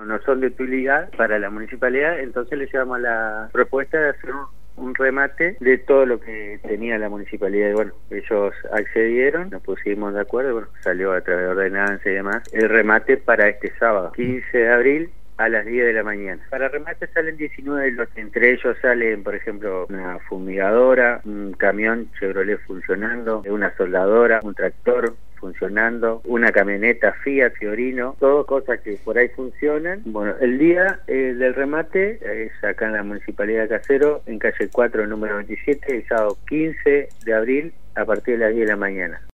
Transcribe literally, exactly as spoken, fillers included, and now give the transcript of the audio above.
no son de utilidad para la municipalidad, entonces le llevamos la propuesta de hacer un, un remate de todo lo que tenía la municipalidad. Y bueno, ellos accedieron, nos pusimos de acuerdo, bueno, salió a través de ordenanza y demás, el remate para este sábado, quince de abril, a las diez de la mañana. Para remate salen diecinueve lotes, entre ellos salen, por ejemplo, una fumigadora, un camión Chevrolet funcionando, una soldadora, un tractor funcionando, una camioneta Fiat Fiorino, todo cosas que por ahí funcionan. Bueno, el día eh, del remate es acá en la Municipalidad de Caseros, en calle cuatro, número veintisiete, el sábado quince de abril, a partir de las diez de la mañana.